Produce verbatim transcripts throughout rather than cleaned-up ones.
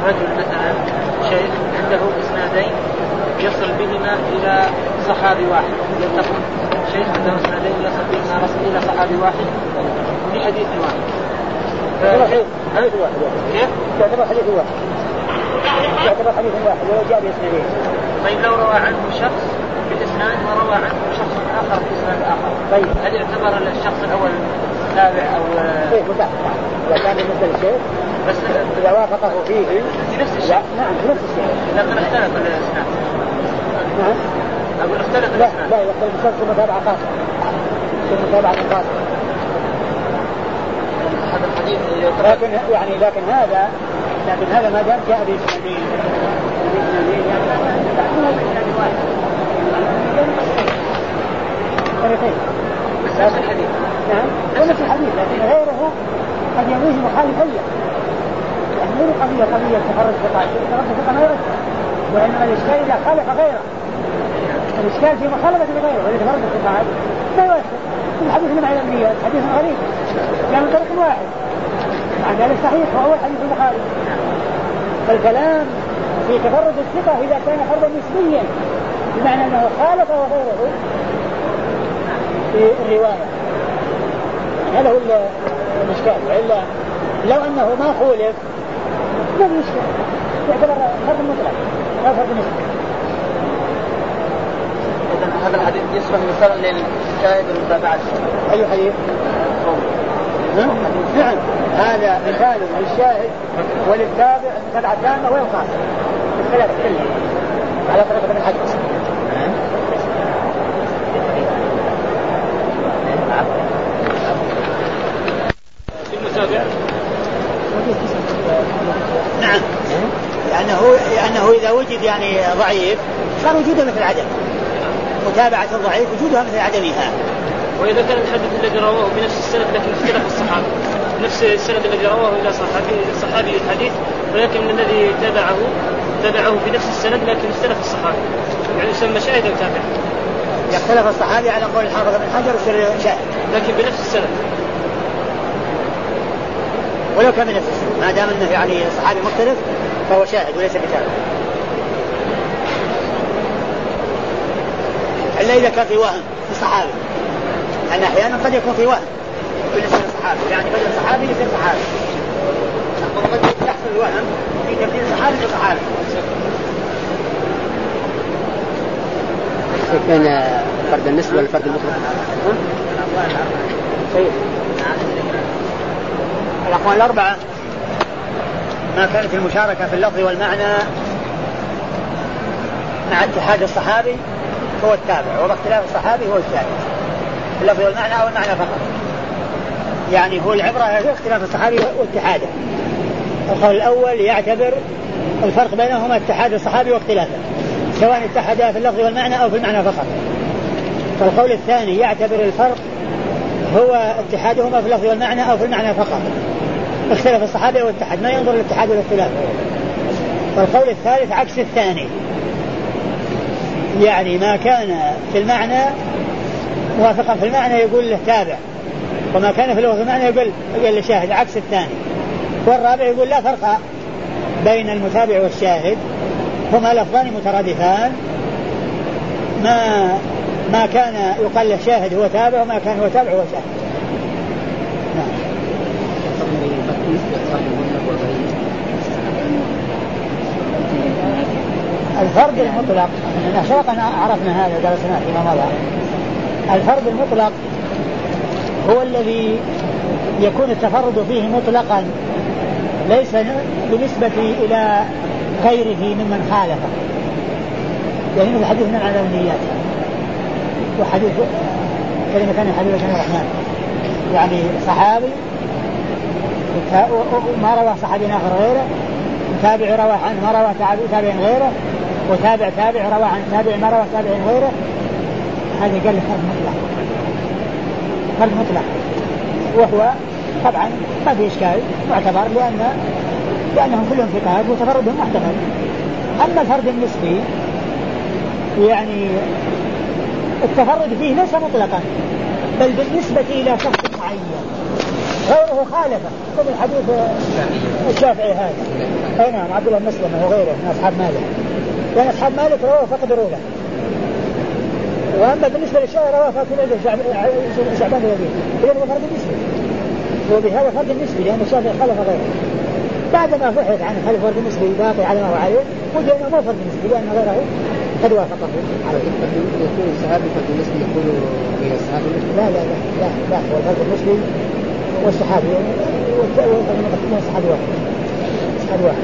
رجل مثلا شيخ عنده إسنادين يصل بهما إلى صحابي واحد، يتقون شيخ عنده إسنادين يصل بهما رسل إلى صحابي واحد في حديث واحد. حديث واحد كيف؟ يعتبر حديث واحد يعتبر حديث واحد ولو جاء بإسنادين. طيب لو روى عنه شخص بالإسناد وروى عنه شخص آخر بإسناد آخر، طيب هل يعتبر الشخص الأول تابع أو إيه متابع؟ إذا كان مثل الشيخ بس إذا وافقه فيه في نفس الشيء. نعم في نفس الشيء لكن اختلف الإسناد. نعم أقول اختلف لا الإسناد. لا يختلف بشرط متابعة خاصة متابعة خاصة. هذا الحديث لكن يعني لكن هذا لكن هذا ما دام جاء بإسنادين بإسنادين يعني ما إسناد واحد بس نفس الحديث. نعم نفس الحديث لكن غيره قد يرويه مخالفا يعني غير قضية قضية تفرد ثقة تفرد ثقة ما يرد، وإنما الإشكال إذا خالف غيره الإشكال في مخالفة غيره وإذا تفرد ثقة ما يؤثر. الحديث من علمية حديث غريب كان من طريق واحد مع ذلك صحيح وهو الحديث المخالف. فالكلام في تفرد الثقة إذا كان فردا نسبيا بمعنى أنه خالف وغيره في الرواية هذا هو الإشكال. وإلا لو أنه ما خولف ما في إشكال يعتبر فرد مطلق لا فرد نسبي. إذن هذا الحديث يصبح مثلا للشاهد المتابعة. أي حديث؟ نعم هذا مثال للشاهد وللتابع المتابعة التامة والخاصة الثلاثة كلها على طريقة من الحديث. في المتابعة نعم لأنه, لأنه إذا وجد يعني ضعيف صار وجوده مثل عدم. متابعة الضعيف وجودها مثل عدمها. وإذا كان الحديث الذي رواه بنفس السند لكن اختلف الصحابة نفس السند الذي رواه إلى صحابي صحابي الحديث ولكن الذي تابعه تابعه بنفس السند لكن اختلف الصحابي يعني يسمى شاهد أو تابع. يختلف الصحابي على قول الحافظ بن حجر وصير شاهد لكن بنفس السند ولو كان بنفس السند ما دام أنه يعني صحابي مختلف فهو شاهد وليس بتابع. إلا إذا كان في وهم في الصحابي لأن أحيانا قد يكون في وهم بالنسبة للصحابي يعني بدل صحابي يصير صحابي وقد يحصل الوهم في تبديل صحابي لصحابي. كان فرد النسبة والفرد المطلق طيب الأقوال الأربعة ما كانت المشاركة في اللفظ والمعنى مع اتحاد الصحابي هو التابع وباختلاف الصحابي هو الشاهد. اللفظ والمعنى أو المعنى فقط يعني هو العبرة في اختلاف الصحابي واتحاده. القول الأول يعتبر الفرق بينهما اتحاد الصحابي واختلافه سواء اتحدا في اللفظ والمعنى أو في المعنى فقط. فالقول الثاني يعتبر الفرق هو اتحادهما في اللفظ والمعنى أو في المعنى فقط اختلف الصحابي واتحاد ما ينظر الاتحاد والاختلاف. فالقول الثالث عكس الثاني يعني ما كان في المعنى موافقا في المعنى يقول له تابع وما كان في اللفظ المعنى يقول يقول له شاهد عكس الثاني. والرابع يقول لا فرق بين المتابع والشاهد هما لفظان مترادفان ما ما كان يقال له شاهد هو تابع وما كان هو تابع هو شاهد. نعم. الفرد المطلق سبقنا عرفنا هذا درسنا فيما مضى. الفرد المطلق هو الذي يكون التفرد فيه مطلقا ليس بالنسبة إلى غيره ممن خالفه يعني مثل حديثنا عن النيات وحديث كلمة كان حديث كان الرحمن يعني صحابي ما روى صحابي آخر غيره تابع روى عنه ما روى تابع غيره وتابع تابع روى عن تابع ما روى تابع غيره. هذا قال فرد مطلق فرد مطلق وهو طبعا ما في إشكال معتبر لأن لأنهم كلهم ثقات وتفردهم محتمل. أما الفرد النسبي يعني التفرد فيه ليس مطلقا بل بالنسبة إلى شخص معين غيره خالفه مثل الحديث الشافعي هذا. أي نعم عبد الله بن مسلمة وغيره من أصحاب مالك، لأن أصحاب مالك رواه فقد رواه. وأما بالنسبة للشافعي رواه فقد شعبان الذي إذن هو فرد النسبي، وبهذا فرد النسبي لأن الشافعي خالف غيره. بعدما بحث عن هل فرد النسبي باقي على ما هو عليه وجد أنه مو فرد النسبي لأن غيره قد وافقه عليه. يكون الصحابي فرد النسبي يقول هي الصحابي؟ لا لا لا لا لا هو الفرد النسبي والصحابي والصحابي واحد. الصحابي واحد.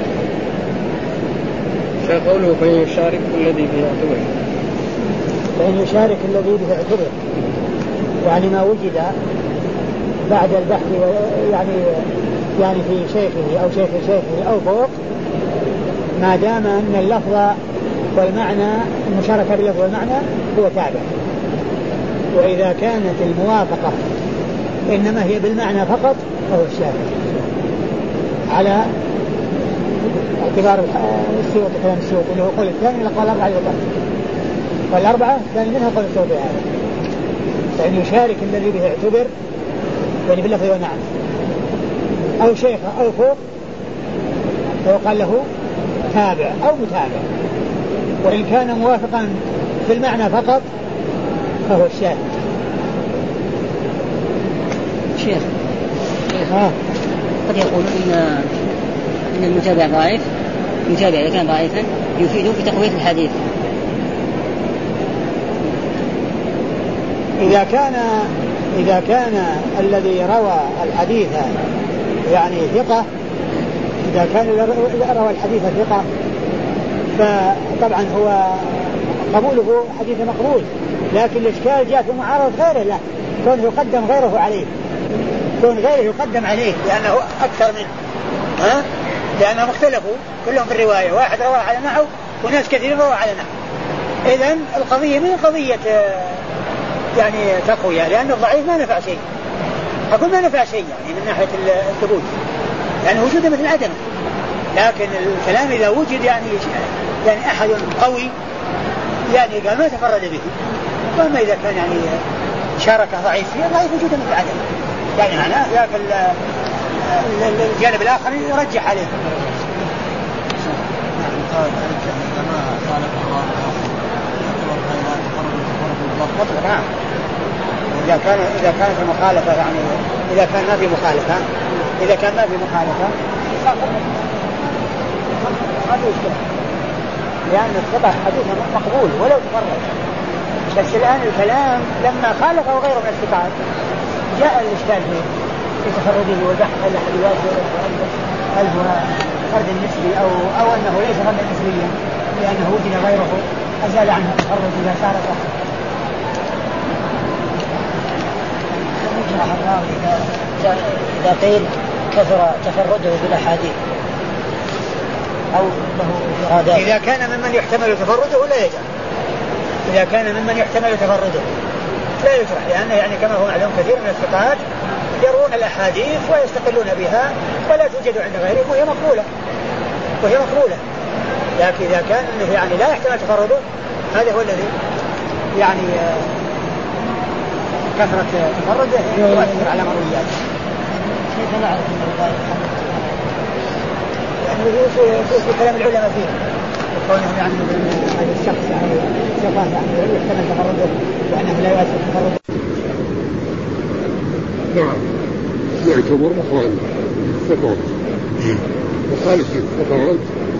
شيخ قوله فإن يشارك الذي به اعتبر، فإن يشارك الذي به اعتبر يعني ما وجد بعد البحث يعني يعني في شيخه أو شيخ شيخه أو فوق، ما دام أن اللفظ والمعنى المشاركة باللفظ والمعنى هو تابع. وإذا كانت الموافقة إنما هي بالمعنى فقط فهو الشافعي على اعتبار السيوطي كلام السيوطي اللي هو قول الثاني اللي قال الأربعة يبقى والأربعة الثاني منها قول السيوطي هذا. فإن يشارك الذي به اعتبر يعني باللفظ والمعنى أو شيخ أو فوق فيقال له تابع أو متابع. وإن كان موافقا في المعنى فقط فهو الشاهد. شيخ آه. قد يقول إن إن المتابع ضعيف، المتابع إذا كان ضعيفا يفيده في تقوية الحديث. إذا كان إذا كان الذي روى الحديث يعني ثقة، إذا كان روى الحديث ثقة فطبعا هو قبوله حديث مقبول، لكن الإشكال جاء في معارضة غيره له، كون يقدم غيره عليه، كون غيره يقدم عليه لأنه أكثر منه، ها؟ لأنهم اختلفوا كلهم في الرواية، واحد روى على نحو وناس كثير روى على نحو. إذن القضية من قضية يعني تقوية، لأن الضعيف ما نفع شيء، أقول ما نفع شيء يعني من ناحية الثبوت، لأن يعني وجوده مثل عدم. لكن الكلام إذا وجد يعني يعني أحد قوي يعني قال ما تفرد به، وما إذا كان يعني شاركه ضعيف فيه ضعيف وجوده مثل عدم، يعني معناه ذاك الجانب الآخر يرجح عليه. نعم. إذا كان إذا كانت المخالفة يعني إذا كان ما في مخالفة إذا كان ما في مخالفة ما في إشكال، لأن الثقة حديث مقبول ولو تفرد. بس الآن الكلام لما خالفه غيره من الثقات جاء الإشكال في تفرده والبحث عن الحديث هل هو فرد نسبي أو أو أنه ليس فردا نسبيا لأنه وجد غيره أزال عنه التفرد إذا شاركه. إذا قيل كثر تفرده بالأحاديث أو له إرادات، إذا كان ممن يحتمل تفرده لا يجرح، إذا كان ممن يحتمل تفرده لا يجرح، لأنه يعني كما هو معلوم كثير من الثقات يروون الأحاديث ويستقلون بها ولا توجد عند غيرهم وهي مقبولة وهي مقبولة. لكن إذا كان أنه يعني لا يحتمل تفرده هذا هو الذي يعني كثرة تفرده يؤثر على مروياته. كيف نعرف أن الرواية يعني في كلام العلماء فيه وكونهم يعني هذا الشخص يعني ثقة يعني يحتمل تفرده وأنه لا يؤثر تفرده. نعم يعتبر مخالف الثقات، مخالف الثقات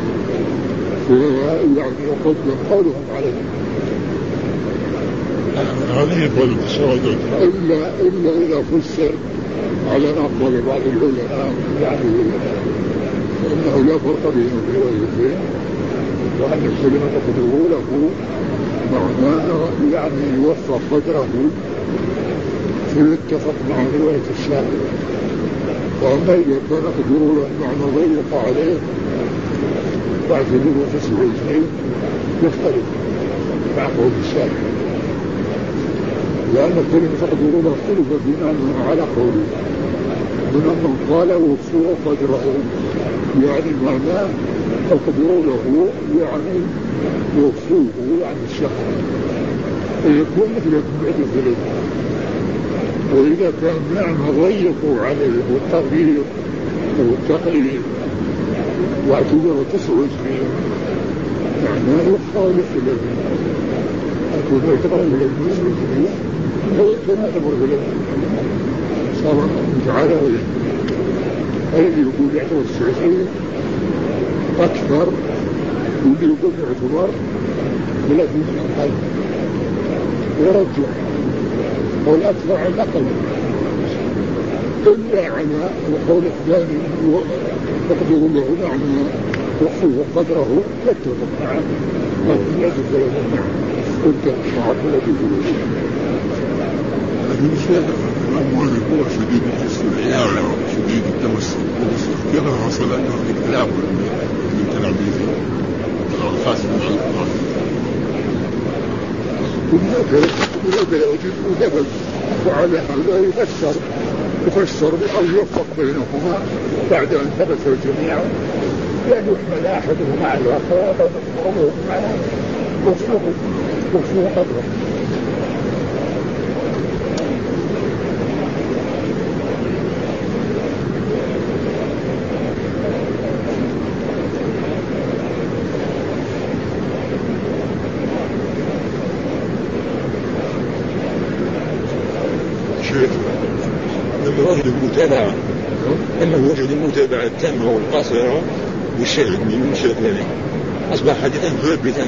يعني يقدم قولهم عليه هذه الشهادات إلا إلا إذا فسر على أقوال بعض العلماء يعني أنه لا فرق بين الروايتين وأن الكلمة تقدره له معناه يعني يوفق قدره فيتفق مع رواية الشافعي. وأما إذا كان قدره له معنى ضيق عليه فاعتبره تسويتين يختلف مع قول الشافعي، لأن الكلمة تقدره له اختلف بناء على قوله من من قال وفوه قدره يعني معناه تقدره له يعني وفوه يعني الشهر يكون مثل بعد الثلاث وإذا كان نعمة ضيقوا عليه والتغيير والتقليل واعتبروا تسوس فيه معناه يخالف الذي أكون يتغير المسلم فيه هو يتناسب الذي صار متعالى الذي يقول يعتبر السعودية أكثر واللي يقول يعتبر بلد من القلب ورجع والأكثر على الأقل إلا على القول الثاني تقدر له نعمة وحفظ قدره يتفق معه لكن يجب له معه قلت الشعب الذي يقول المشاهد الأموال هو شديد الاستدعاء شديد التمسك كيف حصل أنه الاكتلاف من تلاميذه الخاص بالأخلاق وهذا يوجد ودبل وعلى هذا يفسر يفسر أو يوفق بينهما بعد أن ثبتوا جميعا لأن يحمل أحدهما على الآخر ويضربه معه وفوق قدره. لما وجد المتابعة لما وجد المتابعة التامة والقاصرة والشاهد من المشرك ذلك أصبح حديثا ثابتا.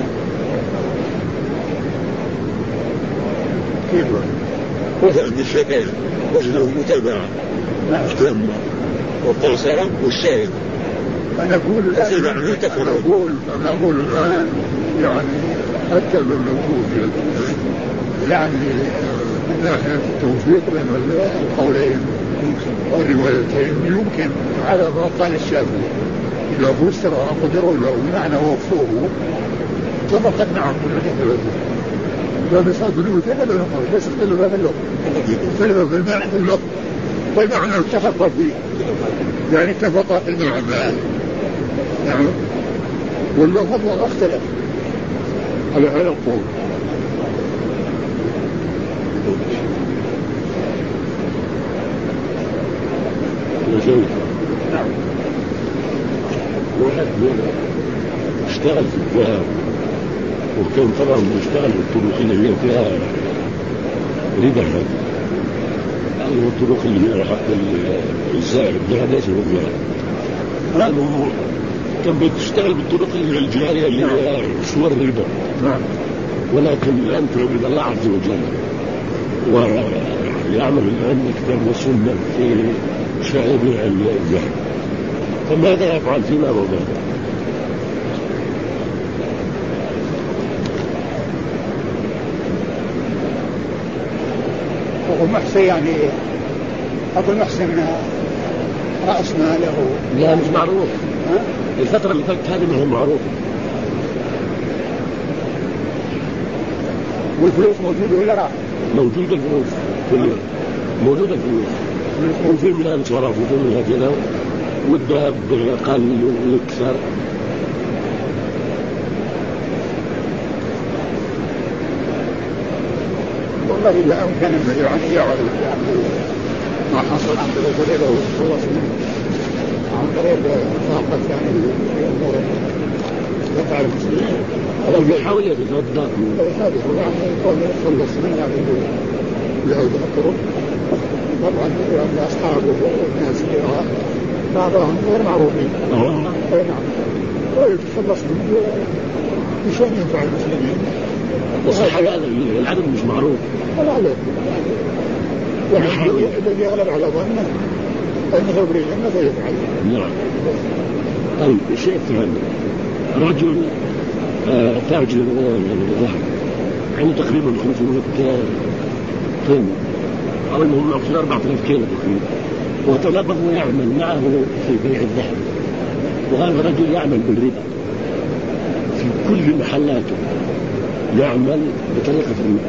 كيف؟ وثبت الشكاية وجدوا المتابعة التامة والقاصرة والشاهد. أنا أقول الآن أنا أقول أنا أقول الآن يعني حتى لو نقول يعني من ناحية التوفيق بين القولين والروايتين يمكن على ما قال الشافعي إذا فسر قدروا له معنى وفوه طبقت نعم كل ذلك لا بصاد بالوثيقة لا نقول بس اختلفا في اللغة اختلفا في المعنى في اللغة والمعنى اتفق فيه يعني اتفق في المعنى نعم واللغة اختلف على هذا القول. نعم. واحد اشتغل في الذهب وكان طبعا بيشتغل بالطرق اللي هي فيها ربا يعني الطرق اللي هي حتى الزائد الذهب ليس هو الذهب كان بيشتغل بالطرق اللي هي الجارية اللي هي صور الربا ولكن الآن تعبد الله عز وجل ويعمل الآن كتاب وسنة في شائع الذهب فماذا يفعل فيما وضع؟ أبو محسن يعني أبو محسن رأس ماله لا مش معروف الفترة اللي فاتت هذه ما هو معروف. والفلوس موجودة ولا راح؟ موجودة الفلوس كلها موجودة الفلوس وفي منها انصراف وفي منها كذا والذهب قل والكسر. والله إذا أمكن يعني يعرف ما حصل عن طريق الخلاص عن طريق طاقة يعني الأمور يقع المسلمين هذا يحاول يتصدق هذا هو يعني يقول يخلص من يعني يعود الطرق طبعا يعني أصحابه والناس كثيرا بعضهم غير معروفين. أي نعم ويتخلص منه بشأن ينفع المسلمين. وصح هذا العدد مش معروف ولا عليه يعني الذي يغلب على ظنه أنه يبري الجنة فيفعل. نعم. طيب الشيء الثاني رجل آه تاجر الذهب عنده تقريبا خمسمائة طن أو المهم أكثر أربعة آلاف كيلو تقريبا وطلبه يعمل معه في بيع الذهب وهذا رجل يعمل بالربا في كل محلاته يعمل بطريقة الربا.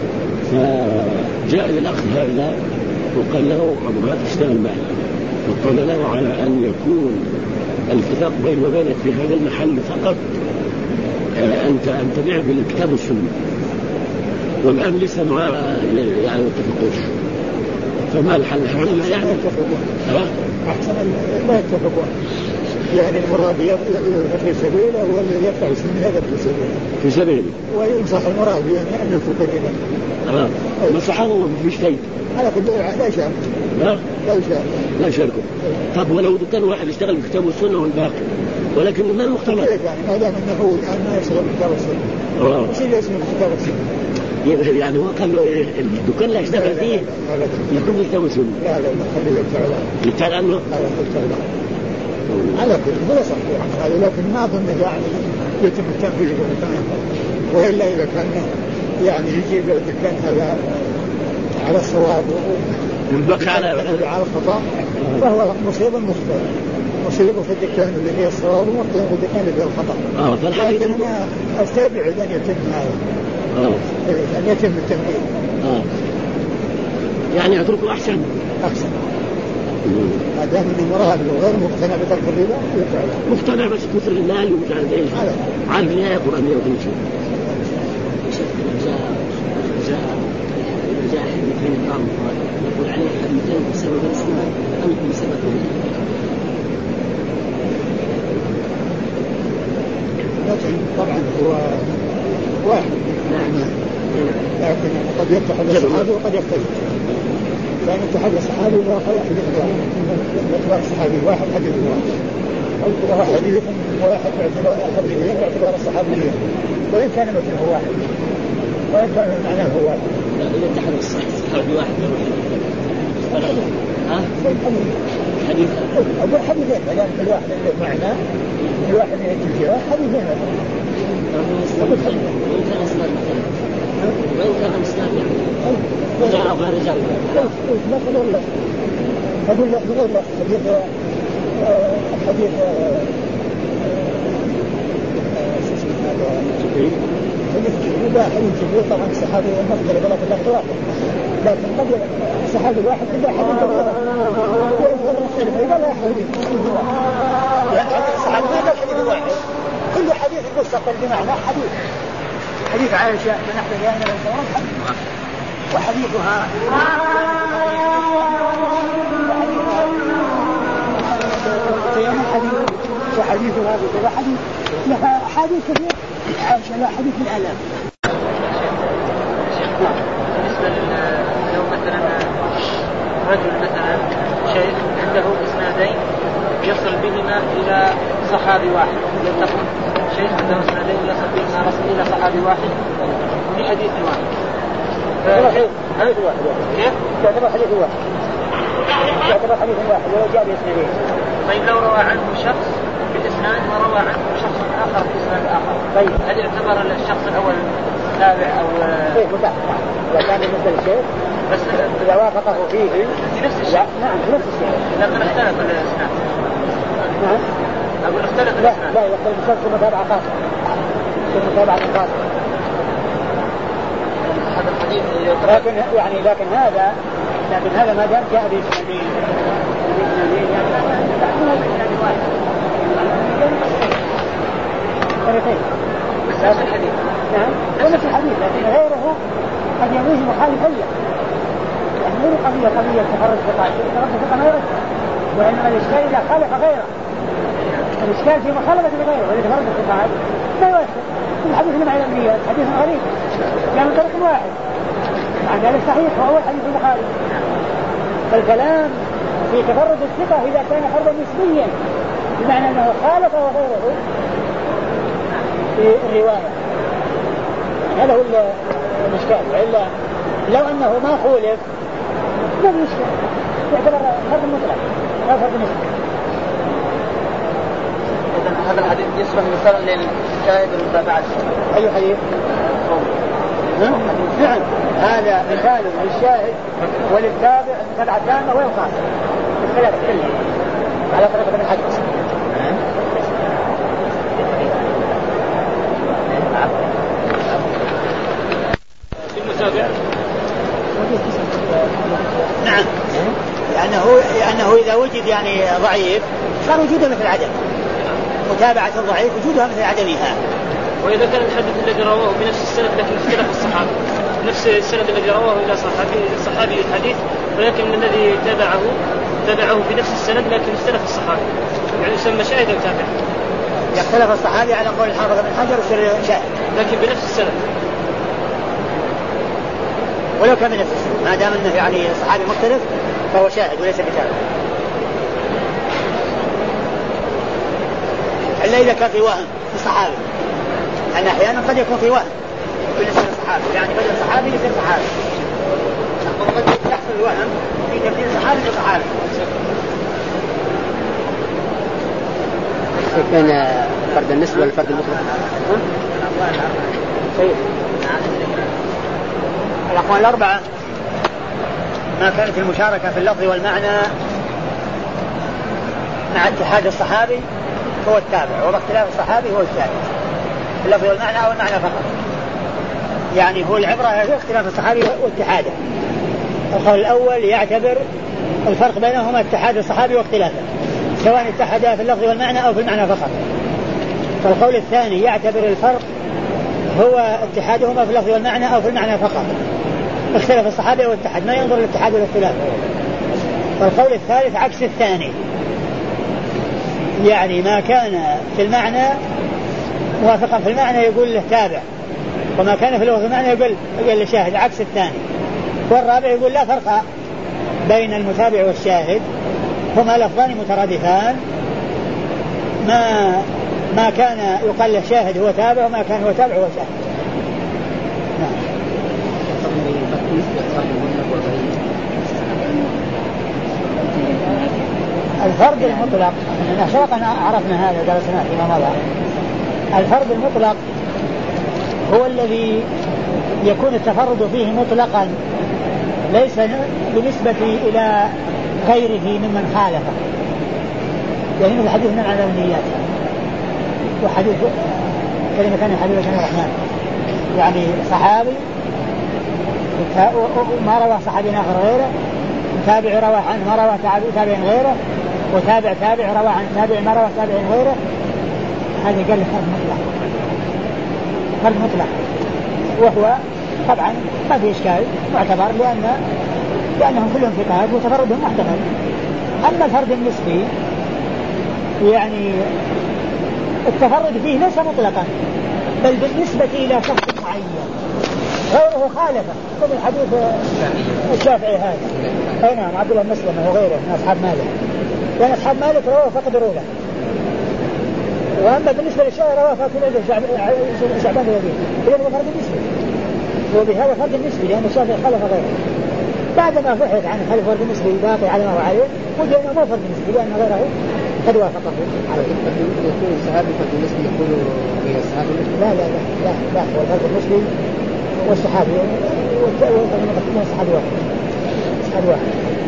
فجاء الأخ هذا وقال له أبغى تشتغل معي وقال له على أن يكون الاتفاق بيني وبينك في هذا المحل فقط أنت أن تبيع بالكتاب والسنة والآن لسه ما يعني اتفقوش فما الحل؟ العلماء يعني أحسن لا يتفقون، يعني المراد في سبيله ولا يقطع هذا في سبيله في سبيله وينصح المراد يعني أن يفكر إليه. تمام. ما سبحان الله مش شيء. أنا كنت لا يشارك. لا لا يشارك. لا يشاركه. طب ولو كان واحد يشتغل بكتاب والسنة والباقي ولكن ما المختلف؟ يعني ما دام أنه هو الآن ما يشتغل بكتاب والسنة. آه. وش اللي اسمه كتاب والسنة؟ يعني هو قال له الدكان لا يشتغل فيه يكون بكتاب والسنة. لا لا لا خليه يشتغل. يشتغل عنه؟ لا يشتغل. على كل هو صح يعني، لكن ما أظن يعني يتم التنفيذ بالمكان، وإلا إذا كان يعني يجيب الدكان هذا على الصواب والبقى على على الخطأ فهو مصيبة مصيبة مصيبة في الدكان اللي هي الصواب ومصيبة في الدكان اللي هي الخطأ. آه فالحديث لكن أنا أستبعد أن يتم هذا. آه أن يتم التنفيذ. آه يعني يتركه أحسن. أحسن. ما دام انه مراد وغير مقتنع بترك الربا يفعل. مقتنع بس كثر المال ومش عارف ايش. عن الآية القرآنية وكل شيء. جاء جاء حديث من الطعام يقول عليه حديثين بسبب الاسماء أنكم بسبب لكن طبعا هو واحد. نعم. لكن قد يتحد الصحابي وقد يختلف. لأن اتحاد الصحابي وقال حديث واحد باعتبار الصحابي واحد حديث واحد أو هو حديث واحد باعتبار حديثين باعتبار الصحابيين وإن كان مثله واحد وإن كان معناه هو واحد. إذا اتحد الصحابي واحد ها حديث أقول حديثين لأن كل واحد له معنى كل واحد يجي حديثين وإن كان أسناد وإن كان أسناد رجع أبو رجع لا تقول له أقول له تقول له حديث حديث حديث جبريل لا حديث جبريل طبعا الصحابي المختلف ولا في الاختلاف لكن قد الصحابي الواحد إلا حديث جبريل لا حديث يعني الصحابي ما قال حديث واحد كل حديث مستقل بمعنى حديث حديث عائشة من أحد الأيام الأنصار حديث وحديثها وحديثها بكذا حديث لها حديث كثير عائشة لا حديث الآلاف. بالنسبة لو مثلا رجل مثلا شيخ عنده إسنادين يصل بهما إلى صحابي واحد يتقن شيخ عنده إسنادين يصل بهما رسل إلى صحابي واحد في حديث واحد. حديث واحد كيف؟ يعتبر حديث واحد يعتبر حديث واحد ولو جاء بإسنادين. طيب لو روى عنه شخص بالإسناد وروى عنه شخص آخر بإسناد آخر طيب هل يعتبر الشخص الأول تابع أو إيه متابع إذا كان مثل الشيء بس إذا وافقه فيه في نفس الشيء؟ نعم في نفس الشيء لكن اختلف الإسناد. نعم أقول اختلف لا الإسناد. لا يختلف بشرط متابعة خاصة متابعة خاصة. هذا الحديث لكن يعني لكن هذا لكن هذا ما دام جاء بإسنادين بإسنادين يعني ما بإسناد واحد طريقين بس نفس الحديث. نعم ونفس الحديث لكن غيره قد يرويه مخالفا له يعني مو قضية قضية تفرد ثقة تفرد ثقة ما يرد وإنما الإشكال إذا خالف غيره الإشكال في مخالفة غيره وإذا تفرد ثقة ما يؤثر الحديث من علمية حديث غريب كان من طريق واحد مع ذلك صحيح وهو الحديث المخالف. فالكلام في تفرد الثقة إذا كان فردا نسبيا بمعنى أنه خالف وغيره في الرواية هذا هو الإشكال. وإلا لو أنه ما خولف ما في إشكال يعتبر فرد مطلق لا فرد نسبي. إذن هذا الحديث يصبح مثلا للشاهد المتابعة. أي حديث؟ نعم هذا مثال للشاهد وللتابع المتابعة التامة والخاصة الثلاثة كلها على طريقة من الحديث. في المتابعة نعم لأنه, لأنه إذا وجد يعني ضعيف صار وجوده مثل عدم متابعة الضعيف وجودها مثل عدمها. وإذا كان الحديث الذي رواه بنفس السند لكن اختلف الصحابة نفس السند الذي رواه إلى صحابي صحابي الحديث ولكن الذي تابعه تابعه في نفس السند لكن اختلف الصحابي، يعني يسمى شاهد أو تابع. يختلف الصحابي على قول الحافظ بن حجر ويصير شاهد، لكن بنفس السند ولو كان بنفس السند، ما دام انه يعني صحابي مختلف فهو شاهد وليس بتابع. إلا إذا كان في وهم في الصحابي، لأن أحيانا قد يكون في وهم بالنسبة للصحابي، يعني بدل صحابي يصير صحابي، وقد يحصل الوهم في تبديل صحابي لصحابي. كان فرد النسبة والفرد المطلق. الأقوال الأربعة ما كانت المشاركة في اللفظ والمعنى مع اتحاد الصحابي هو التابع، وباختلاف الصحابي هو الشاهد. اللفظ والمعنى أو المعنى فقط، يعني هو العبرة في اختلاف الصحابي واتحاده. القول الأول يعتبر الفرق بينهما اتحاد الصحابي واختلافه، سواء اتحدا في اللفظ والمعنى أو في المعنى فقط. فالقول الثاني يعتبر الفرق هو اتحادهما في اللفظ والمعنى أو في المعنى فقط، اختلف الصحابي واتحد، ما ينظر الاتحاد والاختلاف. والقول الثالث عكس الثاني، يعني ما كان في المعنى موافقا في المعنى يقول له تابع، وما كان في اللفظ المعنى يقول يقول له شاهد، عكس الثاني. والرابع يقول لا فرق بين المتابع والشاهد، هما لفظان مترادفان، ما ما كان يقال له شاهد هو تابع، وما كان هو تابع هو شاهد. نعم. الفرد المطلق سبق عرفنا هذا درسناه فيما مضى. الفرد المطلق هو الذي يكون التفرد فيه مطلقا، ليس بالنسبة إلى غيره ممن خالفه، يعني مثل حديثنا عن النيات، وحديث كلمة كان حديث كان الرحمن، يعني صحابي ما روى صحابي آخر غيره، تابع روى عنه ما روى تابع غيره، وتابع تابع روى عن تابع ما روى تابع غيره. هذا قال فرد مطلق، فرد مطلق، وهو طبعا ما في إشكال معتبر لأن لأنهم كلهم ثقات وتفردهم محتمل. أما الفرد النسبي يعني التفرد فيه ليس مطلقا، بل بالنسبة إلى شخص معين غيره خالفه، مثل حديث الشافعي هذا. أي نعم، عبد الله بن مسلم وغيره من أصحاب مالك، لأن أصحاب مالك رواه فقدروا له. وأما بالنسبة للشافعي رواه فقدروا شعبان الذين إذن هو فرد نسبي، وبهذا فرد نسبي لأن الشافعي خالف غيره. بعدما بحث عن هل فرد نسبي باقي على ما هو عليه، وجد أنه مو فرد نسبي لأن غيره قد وافقه عليه. يكون الصحابي فرد نسبي يكون في الصحابي؟ لا لا لا لا لا، هو الفرد النسبي والصحابي والصحابي واحد، الصحابي واحد.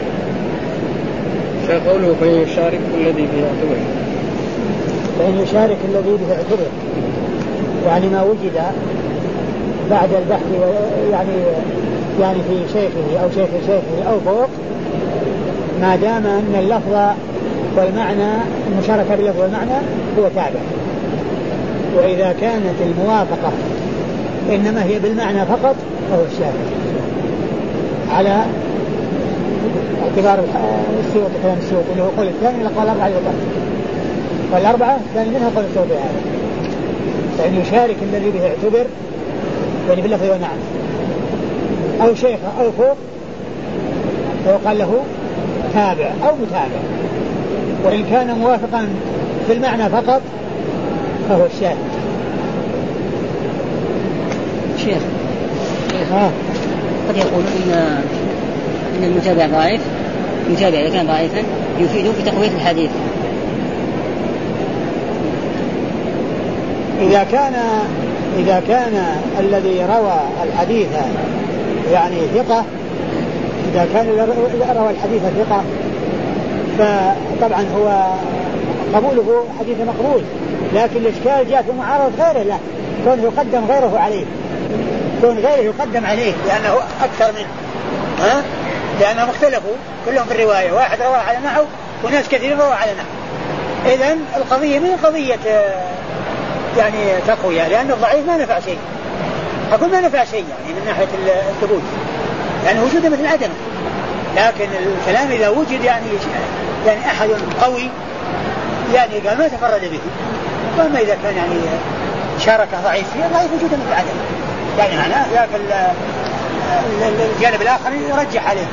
شيخ قوله فإن يشارك الذي به اعتبر، فإن يشارك الذي به اعتبر يعني ما وجد بعد البحث يعني يعني في شيخه أو شيخ شيخه أو فوق، ما دام أن اللفظ والمعنى المشاركة باللفظ والمعنى هو تابع. وإذا كانت الموافقة إنما هي بالمعنى فقط فهو الشاهد، على اعتبار السيوطي كلام السيوطي اللي هو قول الثاني من الأقوال الأربعة يقال، والأربعة الثاني منها قول السيوطي هذا. فإن يشارك الذي به اعتبر يعني باللفظ والمعنى أو شيخ أو فوق فيقال له تابع أو متابع. وإن كان موافقا في المعنى فقط فهو الشاهد. شيخ آه. قد يقول إن إن المتابع ضعيف، المتابع إذا كان ضعيفا يفيده في تقوية الحديث. إذا كان إذا كان الذي روى الحديث يعني ثقة، إذا كان روى الحديث ثقة فطبعا هو قبوله حديث مقبول، لكن الإشكال جاء في معارضة غيره، لا كون يقدم غيره عليه، كون غيره يقدم عليه لأنه أكثر منه، ها؟ لأنهم اختلفوا كلهم في الرواية، واحد روى على نحو وناس كثير روى على نحو. إذن القضية من قضية يعني تقوية، لأن الضعيف ما نفع شيء، أقول ما نفع شيء يعني من ناحية الثبوت، يعني وجوده مثل عدمه. لكن الكلام إذا وجد يعني يعني أحد قوي يعني قال ما تفرد به. وما إذا كان يعني شاركه ضعيف فيه ضعيف وجودا في العدم يعني معناه ذاك الجانب الآخر يرجح عليه.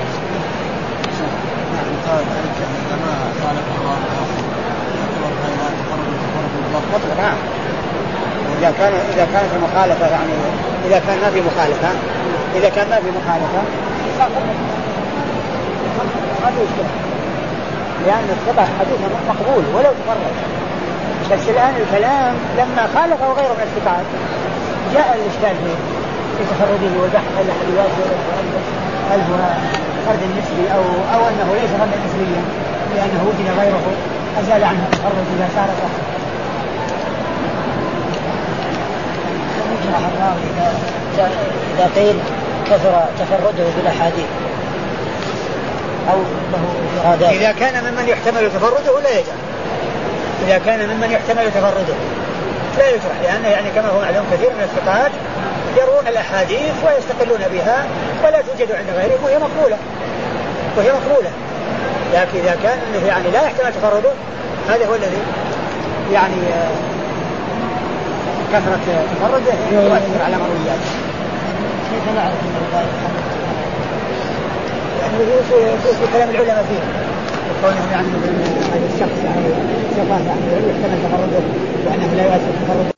مطلق نعم. إذا كان إذا كانت المخالفة يعني إذا كان ما في مخالفة إذا كان ما في مخالفة ما في إشكال لأن الثقة حديث مقبول ولو تفرد. بس الآن الكلام لما خالفه غيره من الثقات جاء الإشكال في تفرده والبحث هل حديث هل هو فرد نسبي أو أو أنه ليس فردا نسبيا لأنه وجد غيره أزال عنه التفرد إذا شاركه. إذا قيل كثر تفرده بالأحاديث أو له إرادات إذا كان ممن يحتمل تفرده لا يجرح. إذا كان ممن يحتمل تفرده لا يجرح لأنه يعني كما هو معلوم كثير من الثقات يروون الأحاديث ويستقلون بها ولا توجد عند غيرهم وهي مقبولة وهي مقبولة. لكن إذا كان أنه يعني لا يحتمل تفرده هذا هو الذي يعني كثرة تفرده يؤثر على مروياته. كيف نعرف أن الرواية يعني في كلام العلماء فيه وكونهم يعني هذا الشخص يعني ثقة يعني يحتمل تفرده وأنه لا يؤثر تفرده.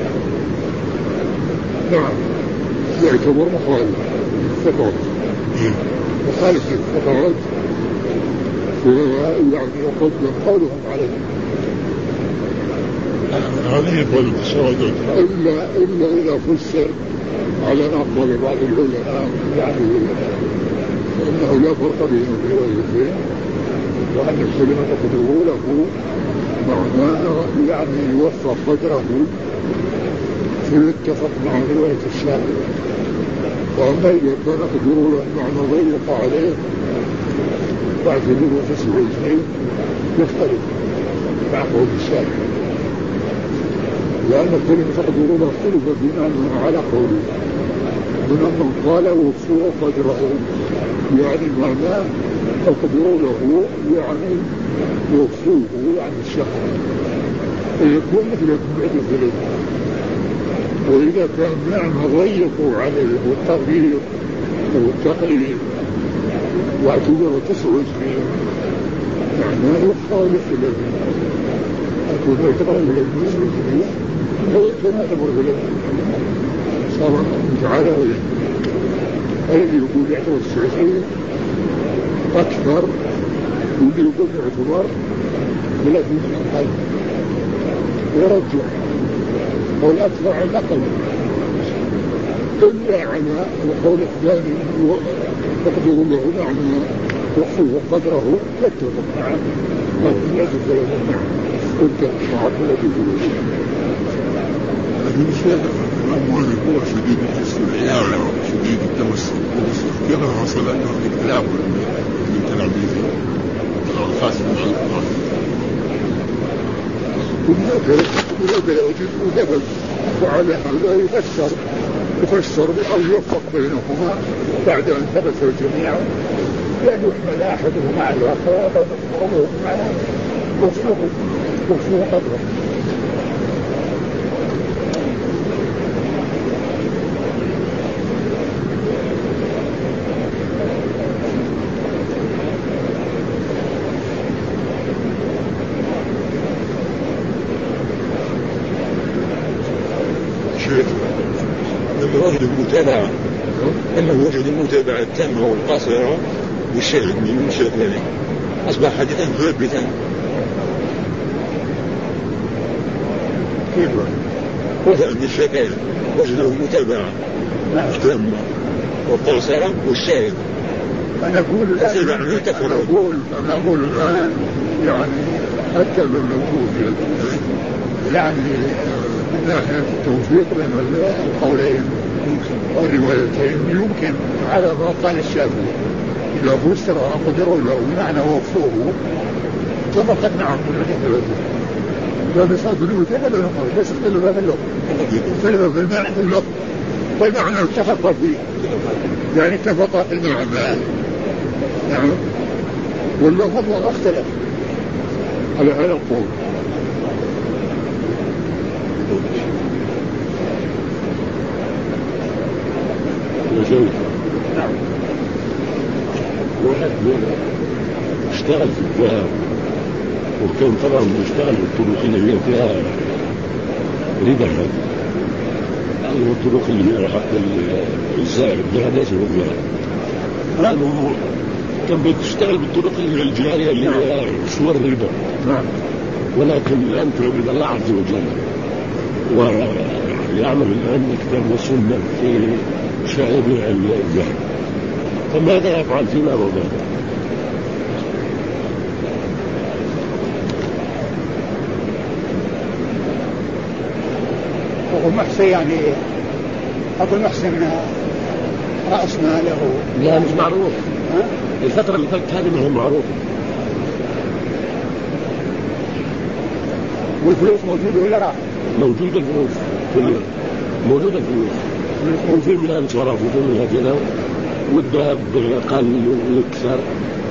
نعم يعتبر مخالف الثقات مخالف الثقات يعني يقدم قولهم عليه هذه يقول الشواذ إلا إلا إذا فسر على أقوال بعض العلماء يعني أنه لا فرق بين الروايتين وأن الكلمة تقدره له معناه يعني يوفق قدره فيتفق مع رواية الشافعي. وأما إذا كان قدره له معنى ضيق عليه فاعتبره تسويته يختلف مع قول الشافعي لأن الكلمة تقدره له اختلف بناء على قوله من من قال وفوه قدره يعني معناه تقدره له يعني وفوه يعني الشخص ويكون مثل بعد الثلاث. وإذا كان معنى ضيق عليه والتغيير والتقليل واعتبره تسويته معناه يخالف الذي أكون يعتبر الذي هو كما يعتبر الذي صار متعالى الذي يقول يعتبر السعودية أكثر واللي يقول يعتبر ثلاثين من القلب ورجع والأكثر على الأقل إلا على القول الثاني تقدر له معنى وحفظ قدره يتفق معه ما يجب له معه قلت شعر الذي يقول لكن الشيخ الأموال هو شديد الاستدعاء شديد التمسك كيف حصل أنه الاكتلاف من تلاميذه الخاص بالأخبار هناك وجد ودبل وعلى هذا يفسر يفسر أو يوفق بينهما بعد أن ثبت الجميع لأن يحمل أحدهما على الآخر ويضربه معه وفوق وفوق قدره. لما وجد المتابعة لما وجد المتابعة التامة والقاصرة والشاهد من المشرك ذلك أصبح حديثا ثابتا. كيف؟ وثبت الشافعي وجده متابعة تامة والقاصرة والشاهد. أنا أقول الآن أنا أقول أنا أقول الآن يعني حتى لو نقول يعني من ناحية التوفيق بين القولين والروايتين يمكن على ما قال الشافعي إذا فسر قدروا له معنى وفوه طبقت نعم بالحكمة لا بصاد بالوثيقة لا نقول بس اختلفا في اللغة اختلفا في المعنى في اللغة والمعنى اتفق فيه يعني اتفق في المعنى نعم. واللفظ اختلف على هذا القول. نعم. واحد اشتغل في الذهب وكان طبعا بيشتغل بالطرق اللي هي فيها ربا، يعني الطرق اللي هي حتى الزائد الذهب ليس هو الذهب، كان بيشتغل بالطرق اللي هي الجارية اللي هي صور الربا. نعم. ولكن الآن توجد الله عز وجل ويعمل الآن كتاب وسنة في شائع الذهب، فماذا يفعل فيما هو ذلك؟ أقول محسن يعني أقول محسن رأس ماله. لا مش معروف. ها؟ الفترة اللي فاتت هذه ما هي معروفة. والفلوس موجودة ولا راح؟ موجودة الفلوس كلها موجودة الفلوس، وفي منها انصراف وفي منها كذا، والذهب قل ويكسر.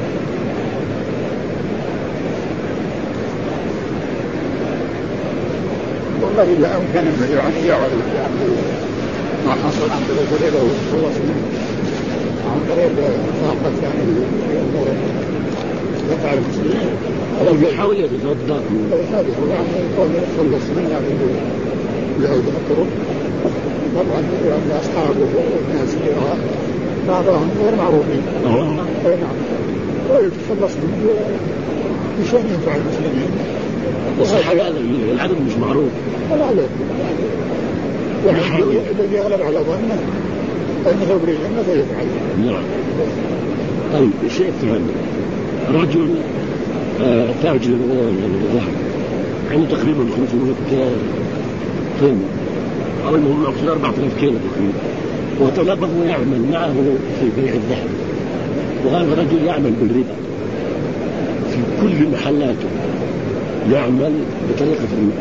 والله إذا أمكن يعني يعرف ما حصل عن طريق الربا والخلص منه عن طريق طاقة يعني الأمور يقع المسلمين. هذا يحاول يتصدق هذا هو يعني يقول يخلص منه يعني بهذه الطرق. طبعا يعني أصحابه والناس اللي بعضهم غير معروفين. أي نعم. ويتخلص منه بشأن ينفع المسلمين. وصح هذا العدد مش معروف. لا لا يعني الذي يغلب على ظنه أنه يبري الجنة فيفعل. نعم. طيب الشيء الثاني، رجل آه تاجر الذهب عنده تقريبا خمسمائة طن أو المهم أكثر أربعة آلاف كيلو تقريبا، وطلبه يعمل معه في بيع الذهب، وهذا الرجل يعمل بالربا في كل محلاته، يعمل بطريقة الربا.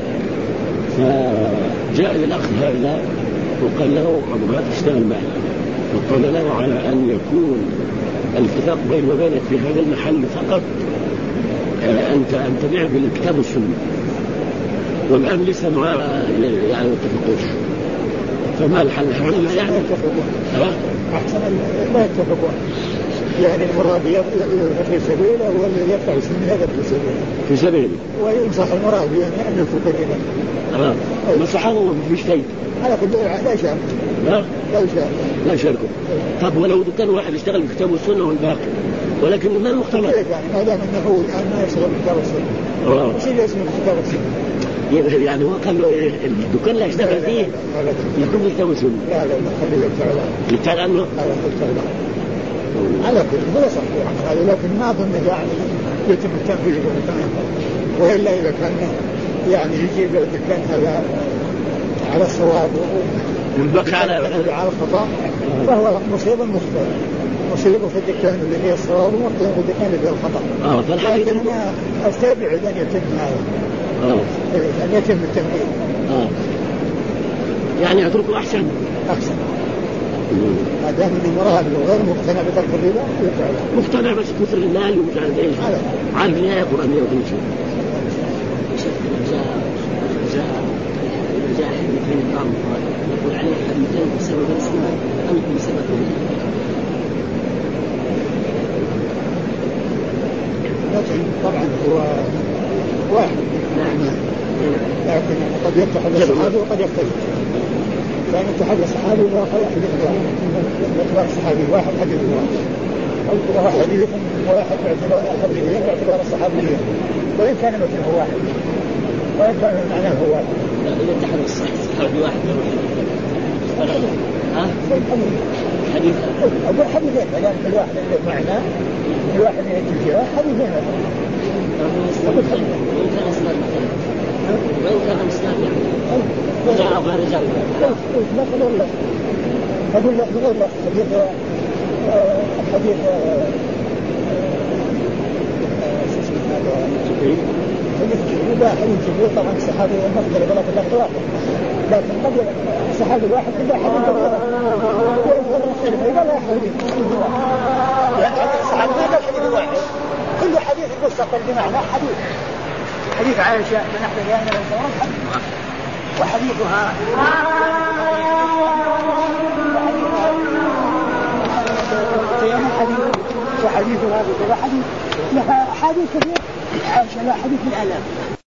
فجاء الأخ هذا وقال له أبغى تشتغل معي، وقال له على أن يكون الاتفاق بيني وبينك في هذا المحل فقط أنت أن تبيع بالكتاب والسنة، والآن لسه ما يعني اتفقوش، فما الحل؟ لا يعني أحسن لا يتفقون، يعني المراد في سبيله ولا يدفع سنة هذا في سبيله في سبيله وينصح المراد يعني أن يفوق كذا. آه. نصحانه مش فايدة. أنا كنت لا يشارك. لا لا يشارك. لا يشاركه. طب ولو كان واحد يشتغل بالكتاب والسنة والباقي، ولكن ما المختلف؟ يعني ما دام أنه هو الآن ما يشتغل بالكتاب والسنة. آه. وش اللي اسمه بالكتاب والسنة؟ يعني هو قال له الدكان لا يشتغل فيه يكون بالكتاب والسنة. لا لا لا خليه يبتعد. يبتعد عنه؟ لا يبتعد. على كل هو صحيح هذا، لكن ما أظن يعني يتم التنفيذ بالكتاب، وإلا إذا كان يعني يجيب الدكان هذا على الصواب والبقى على على الخطأ فهو مصيبة مصيبة مصيبة في الدكان اللي هي الصواب ومصيبة في الدكان اللي هي الخطأ. آه فالحقيقة لكن أنا أستبعد أن يتم هذا. آه أن يتم التنفيذ. آه يعني يتركه أحسن. أحسن. ما دام إنه مراد وغير مقتنع بترك الربا يفعل. مقتنع بس كثر المال ومش عارف إيش. عن النهاية قرآنية وكل شيء. جاء حديثين الطعام يقول عليه حديثين بسبب الإسلام أم بسبب لكن طبعا هو واحد نعم، لكن قد يتحد الصحابي وقد يختلف. كان يتحد الصحابي وقال حديث واحد صحابي واحد حديث واحد أو واحد حديث واحد باعتبار حديثين باعتبار الصحابيين، وإن كان مثله واحد وإن كان معناه هو واحد. إذا اتحد الصحابي واحد ها حديث أقول حديثين لأن كل واحد له معنى كل واحد يتجه حديثين. وإن كان إسلام وإن كان إسلام رجع أبغى رجع لا تقول لا أقول لا تقول لا حديث حديث إذا حديث كبير طبعا الصحابي المفضل غلط الله خلافه، لكن قد الصحابي الواحد إذا حديث كبير إذا لا حديث يعني الصحابي ما قال حديث واحد، كل حديث مستقل بمعنى حديث. حديث عائشة من أحد الأيام الأنصار حديث وحديثها وحديثها بكذا حديث لها حديث كثير عائشة لا حديث الآلاف.